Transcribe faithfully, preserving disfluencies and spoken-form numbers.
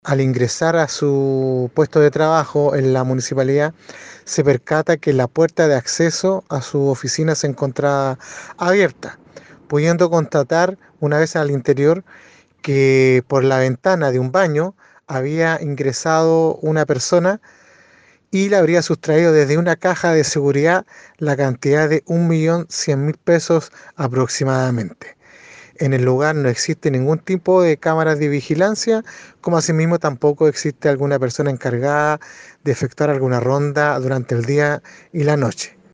Al ingresar a su puesto de trabajo en la municipalidad, se percata que la puerta de acceso a su oficina se encontraba abierta, pudiendo constatar una vez al interior que por la ventana de un baño había ingresado una persona y le habría sustraído desde una caja de seguridad la cantidad de un millón cien mil pesos aproximadamente. En el lugar no existe ningún tipo de cámaras de vigilancia, como asimismo tampoco existe alguna persona encargada de efectuar alguna ronda durante el día y la noche.